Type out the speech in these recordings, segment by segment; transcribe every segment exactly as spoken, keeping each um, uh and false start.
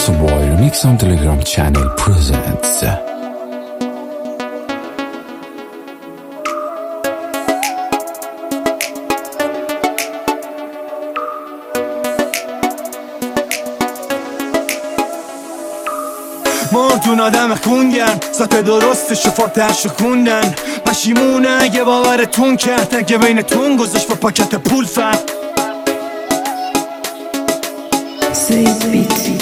Sponsored by Remix on Telegram channel presents. مردون آدم خونگن ذات درست شفاتش خوندن پشیمونه اگه باورتون کرد اگه بینتون گذاشت با پاکت پول فرد سید بیت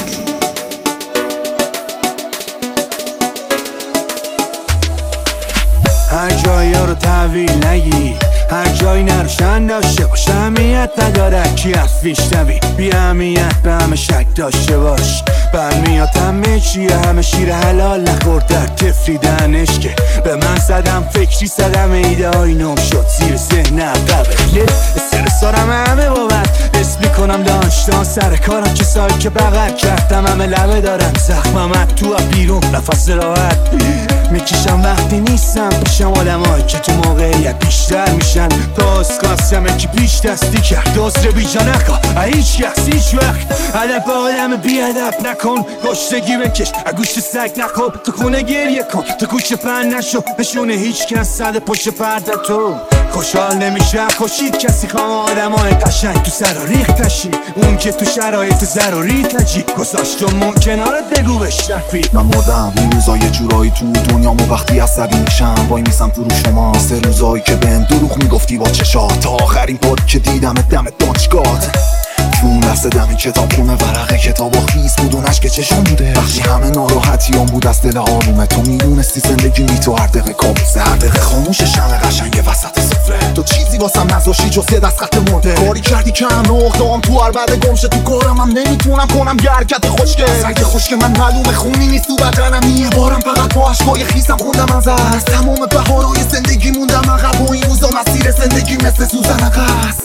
هر جایی رو تحویل نگی هر جایی نروشن داشته باش اهمیت نداره کی از پیشنوی بی اهمیت به همه شک داشته باش برمیاد همه چیه همه شیر حلال نخورد در تفری دهنش که به من زدم فکری زدم ایده آینام شد زیر ذهن عقبه استرس دارم همه بابت اسم میکنم داشتان سر کارم کسایی که بغل کردم همه لبه دارم زخممت تو بیرون نفس راحت میکشم وقتی نیستم پیشم آدم هایی که تو موقعیت بیشتر میشن داست قاسمه که پیش دستی کرد دازره بیجا نکن هیچ کس هیچ وقت عدب آدم بیادب نکن گشتگی بکش گوشت سگ نخور تو خونه گریه کن تو گوش پن نشو نشونه هیچ کس صد پشت پرده تو خوشحال نمیشه خوشید کسی خواه آدم های قشنگ تو سر و ریخت تشی اون که تو شرایط ضروری تجی گذاشت و ممکنارت بگو بشنفی من مردم این روزا یه جورایی تو دنیامو وقتی عصبی میشم وای میسم تو رو شما سه روزایی که بهم دروغ میگفتی با چشات تا آخرین بار که دیدم دم دانشگاهت اون دست دم کتاب خونه ورقه کتاب و خیز بود و نشک چشم بوده وقتی همه ناراحتیام بود از دل آرومه تو میدونستی زندگی می تو هر دقیقه کابوسه هر دقیقه خاموش شمع قشنگ وسط سفره تو چیزی واسم نذاشتی جز یه دست خط مرده کاری کردی که هم نقطه‌ام تو هر بعد گمشه تو کارم هم نمیتونم کنم یه حرکت خوشگل سنگ خشک من معلومه خونی نیست تو بدنم یه بارم فقط با عشقای خیسم خوندم از از تمام بهارای زندگی موندم عقب و این روزا مسیر زندگی مثل سوزن قص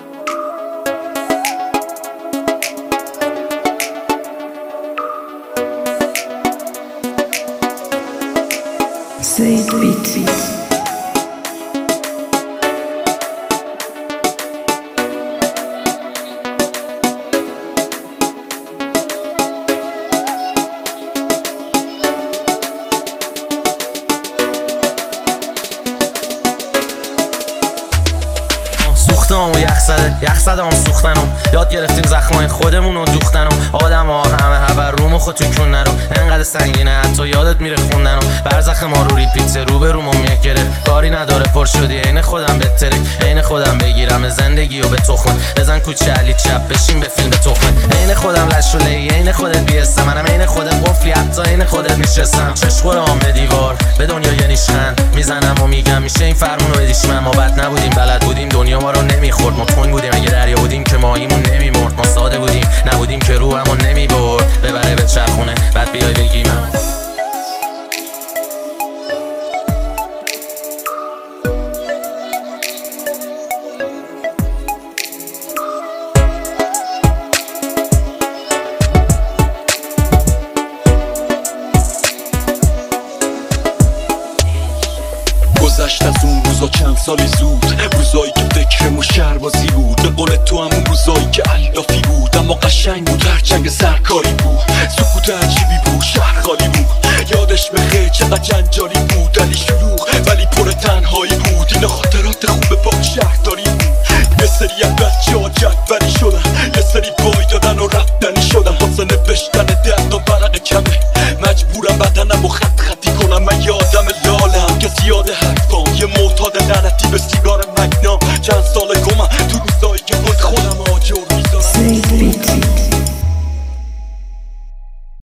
سید بیت سوختم و یخ زده یخ زدم سوختنم یاد گرفتیم زخمای خودمون رو دوختنم آدم ها همه هبر روم و خود تو کن نرو انقدر سنگینه حتی یادت میره خوندنم برزخ ما رو ریپیت رو به رومم یک گرفت کاری نداره پر شدی عین خودم بهتره عین خودم بگیرم زندگی و به تخمه بزن کوچه علی چپ بشین به فیلم به تخمه عین خودم لشوله عین خودت بیستم منم عین خودم قفلی حتی عین خودت نشستم چشخورام به دیوار به دنیا یه نیشخند میزنم و میگم میشه این فرمون رو بدیش من ما بد نبودیم بلد بودیم دنیا ما رو نمیخورد ما تنگ بودیم اگه دریا بودیم که ماهیمون نمیمرد ما ساده بودیم نبودیم که رو همون نمیبرد ببره به چرخونه بعد بیای بگیم گذشت از اون روزا چند سالی زود روزایی که فکرمو شهربازی بود به قول تو همون روزایی که علافی بود اما قشنگ بود هرچنگ سرکاری بود سکوت عجیبی بود شهر خالی بود یادش بخیر چقدر جنجالی بود علی شلوغ ولی پر تنهایی بود اینا خاطرات خوب پاک شهرداری بود یه سری از بچه ها جدولی شدن